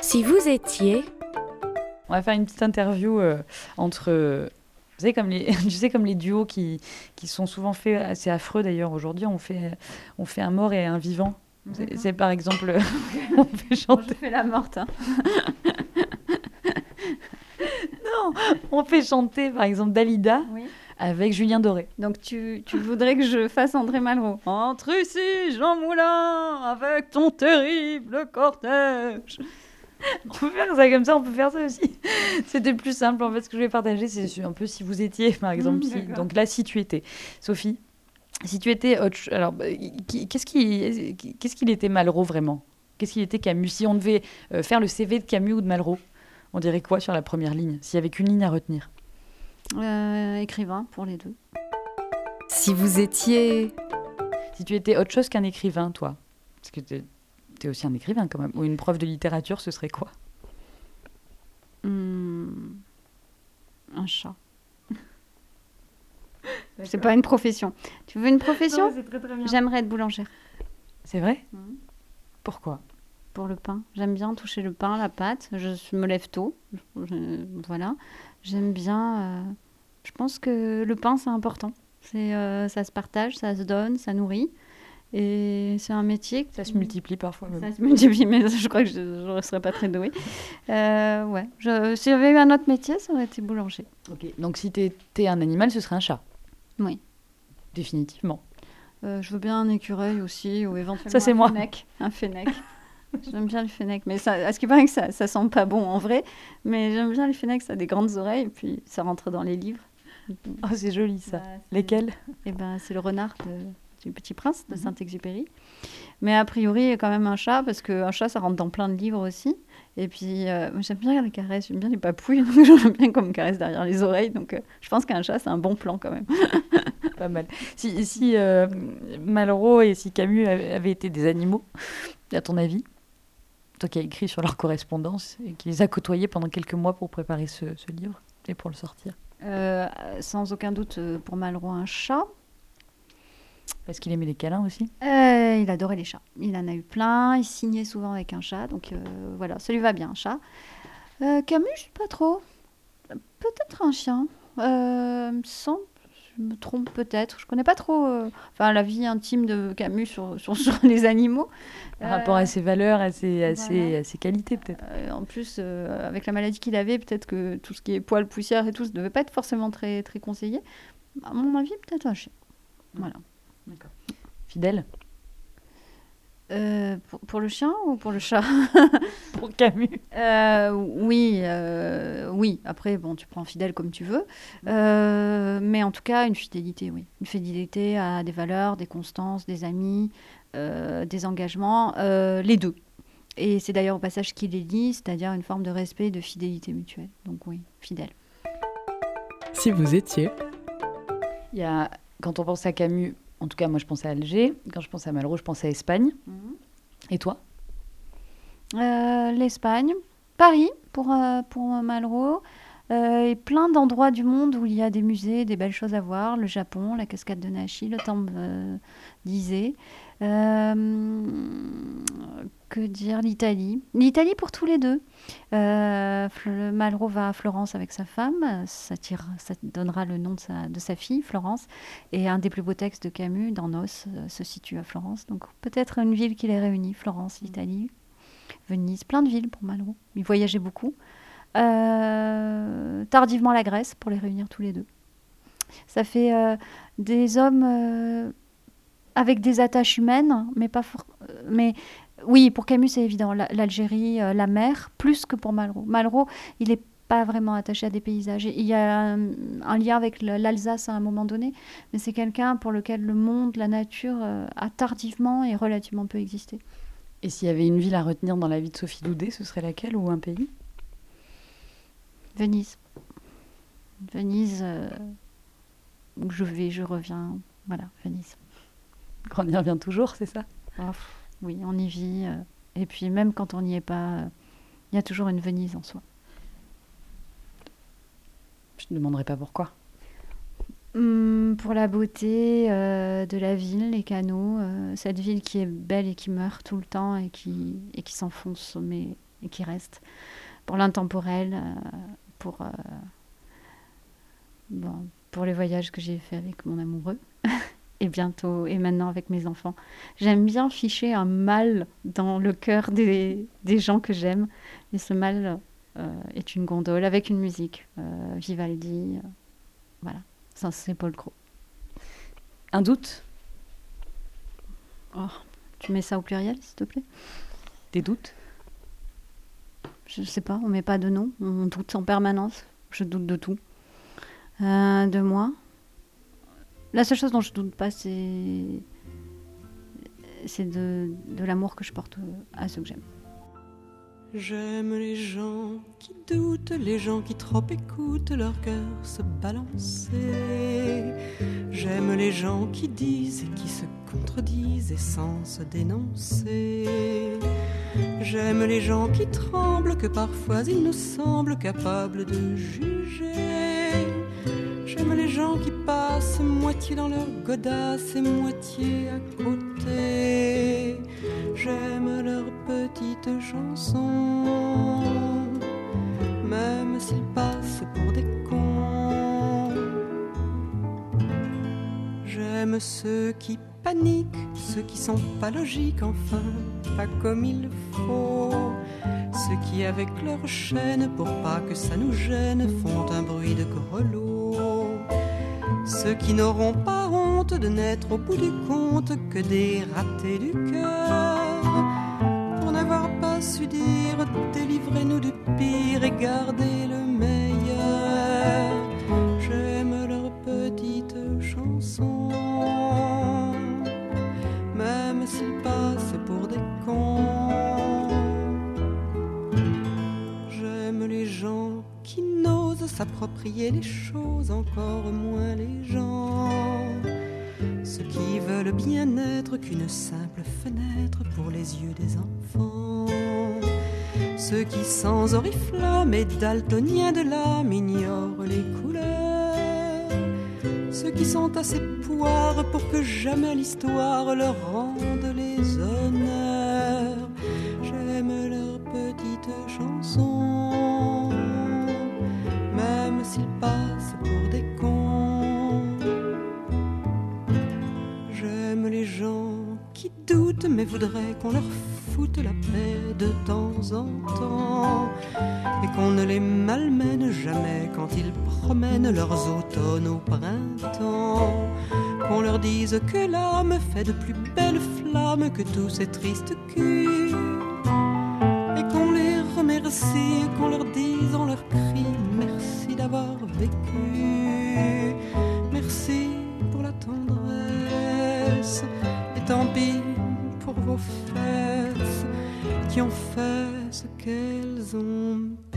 Si vous étiez... On va faire une petite interview entre... Vous savez, comme les duos qui sont souvent faits, assez affreux d'ailleurs aujourd'hui, on fait un mort et un vivant. C'est par exemple... on fait chanter... Moi, je fais la morte. Hein. Non, on fait chanter par exemple Dalida avec Julien Doré. Donc tu voudrais que je fasse André Malraux. Entre ici, Jean Moulin, avec ton terrible cortège. On peut faire ça comme ça, on peut faire ça aussi. C'était plus simple. En fait, ce que je vais partager, c'est un peu si vous étiez, par exemple. Donc là, si tu étais. Sophie, si tu étais... Alors, qu'est-ce qu'il était Malraux, vraiment? Qu'est-ce qu'il était Camus? Si on devait faire le CV de Camus ou de Malraux, on dirait quoi sur la première ligne? S'il y avait qu'une ligne à retenir. Écrivain, pour les deux. Si vous étiez... Si tu étais autre chose qu'un écrivain, toi, parce que t'es aussi un écrivain quand même, ou une prof de littérature, ce serait quoi? Un chat. C'est pas une profession. Tu veux une profession? Non, c'est très, très bien. J'aimerais être boulangère. C'est vrai? Pourquoi? Pour le pain. J'aime bien toucher le pain, la pâte. Je me lève tôt. Voilà. J'aime bien... je pense que le pain, c'est important. Ça se partage, ça se donne, ça nourrit. Et c'est un métier... Ça se multiplie parfois. Ça se multiplie, mais je crois que je ne serais pas très douée. Ouais. Si j'avais eu un autre métier, ça aurait été boulanger. Ok. Donc si tu étais un animal, ce serait un chat? Oui. Définitivement. Je veux bien un écureuil aussi, ou éventuellement ça, c'est moi. Un fennec. J'aime bien le fennec, mais à ce qui paraît que ça sent pas bon en vrai, mais j'aime bien le fennec, ça a des grandes oreilles, et puis ça rentre dans les livres. Oh, c'est joli ça. Bah, Lesquels? C'est le renard du Petit Prince de Saint-Exupéry. Mais a priori, il y a quand même un chat, parce qu'un chat, ça rentre dans plein de livres aussi. Et puis, moi, j'aime bien les caresses, j'aime bien les papouilles, donc j'aime bien qu'on me caresse derrière les oreilles. Donc, je pense qu'un chat, c'est un bon plan quand même. Pas mal. Si Malraux et si Camus avaient été des animaux, à ton avis, toi qui as écrit sur leur correspondance et qui les a côtoyés pendant quelques mois pour préparer ce livre et pour le sortir. Sans aucun doute, pour Malraux, un chat. Parce qu'il aimait les câlins aussi? Il adorait les chats. Il en a eu plein. Il signait souvent avec un chat. Donc voilà, ça lui va bien, un chat. Camus, je sais pas trop. Peut-être un chien. Me semble, je me trompe peut-être. Je connais pas trop la vie intime de Camus sur les animaux. Par rapport à ses valeurs, à ses qualités peut-être. En plus, avec la maladie qu'il avait, peut-être que tout ce qui est poils, poussière et tout, ça devait pas être forcément très, très conseillé. À mon avis, peut-être un chien. Voilà. D'accord. Fidèle? Pour le chien ou pour le chat? Pour Camus? Oui. Après, bon, tu prends fidèle comme tu veux. Mais en tout cas, une fidélité, oui. Une fidélité à des valeurs, des constances, des amis, des engagements, les deux. Et c'est d'ailleurs au passage qu'il les lie, c'est-à-dire une forme de respect et de fidélité mutuelle. Donc oui, fidèle. Si vous étiez... Quand on pense à Camus, en tout cas moi je pense à Alger, quand je pense à Malraux, je pense à Espagne. Et toi? L'Espagne, Paris pour Malraux, et plein d'endroits du monde où il y a des musées, des belles choses à voir. Le Japon, la cascade de Nashi, le temple d'Isée. Que dire? L'Italie pour tous les deux. Malraux va à Florence avec sa femme, ça donnera le nom de sa fille, Florence, et un des plus beaux textes de Camus, dans Nos, se situe à Florence. Donc peut-être une ville qui les réunit, Florence, l'Italie, Venise, plein de villes pour Malraux. Il voyageait beaucoup. Tardivement la Grèce pour les réunir tous les deux. Ça fait des hommes avec des attaches humaines, mais oui, pour Camus c'est évident, l'Algérie, la mer, plus que pour Malraux. Malraux, il n'est pas vraiment attaché à des paysages. Il y a un lien avec l'Alsace à un moment donné, mais c'est quelqu'un pour lequel le monde, la nature a tardivement et relativement peu existé. Et s'il y avait une ville à retenir dans la vie de Sophie Daudet, ce serait laquelle, ou un pays? Venise. Venise, où je vais, je reviens. Voilà, Venise. On y revient toujours, c'est ça? Oui, on y vit. Et puis même quand on n'y est pas, il y a toujours une Venise en soi. Je ne demanderai pas pourquoi. Pour la beauté de la ville, les canaux, cette ville qui est belle et qui meurt tout le temps et qui s'enfonce, mais et qui reste. Pour l'intemporel, pour les voyages que j'ai faits avec mon amoureux et bientôt et maintenant avec mes enfants. J'aime bien ficher un mal dans le cœur des gens que j'aime. Et ce mal est une gondole avec une musique. Vivaldi, voilà. Ça, c'est Paul Cros. Un doute? Oh, tu mets ça au pluriel, s'il te plaît? Des doutes? Je sais pas, on met pas de nom. On doute en permanence. Je doute de tout. De moi. La seule chose dont je doute pas, c'est de l'amour que je porte à ceux que j'aime. J'aime les gens qui doutent, les gens qui trop écoutent leur cœur se balancer. J'aime les gens qui disent et qui se contredisent et sans se dénoncer. J'aime les gens qui tremblent, que parfois ils nous semblent capables de juger. J'aime les gens qui passent moitié dans leur godasse et moitié à côté. J'aime leurs petites chansons, même s'ils passent pour des cons. J'aime ceux qui paniquent, ceux qui sont pas logiques, enfin, pas comme il faut. Ceux qui avec leur chaîne, pour pas que ça nous gêne, font un bruit de grelot. Ceux qui n'auront pas honte de n'être au bout du compte que des ratés du cœur, pour n'avoir pas su dire délivrez-nous du pire et gardez le meilleur. J'aime leurs petites chansons, même s'ils passent pour des cons. J'aime les gens qui n'osent s'approprier les choses, encore moins les gens. Ceux qui veulent bien être qu'une simple fenêtre pour les yeux des enfants. Ceux qui sans oriflamme et daltoniens de l'âme ignorent les couleurs. Ceux qui sont assez poires pour que jamais l'histoire leur rende les honneurs. J'aime leurs petites chansons, même s'ils passent pour des cons. J'aime les gens qui doutent mais voudraient qu'on leur foute la paix de temps en temps, et qu'on ne les malmène jamais quand ils promènent leurs automnes au printemps. Qu'on leur dise que l'âme fait de plus belles flammes que tous ces tristes culs, et qu'on les remercie, qu'on leur dise en leur cri merci d'avoir vécu, merci pour la tendresse, et tant pis pour vos fesses qui ont fait ce qu'elles ont